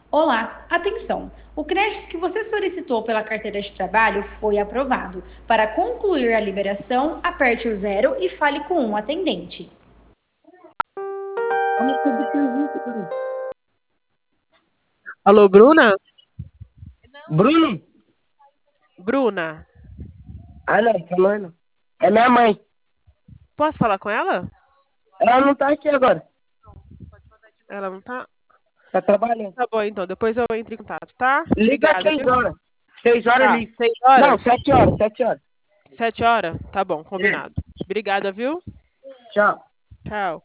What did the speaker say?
Olá, atenção! O crédito que você solicitou pela carteira de trabalho foi aprovado. Para concluir a liberação, aperte o zero e fale com um atendente. Alô, Bruna? Bruno? Bruna, Ah, não, falou não. É minha mãe. posso falar com ela? Ela não tá aqui agora. Ela não tá? Tá trabalhando. Tá bom, então. Depois eu entro em contato, tá? Liga às Obrigada, 6 viu? horas. 6 horas Tá, liga. 6 horas? Não, 7 horas, 7 horas. 7 horas? Tá bom, É. combinado. Obrigada, viu? Tchau. Tchau.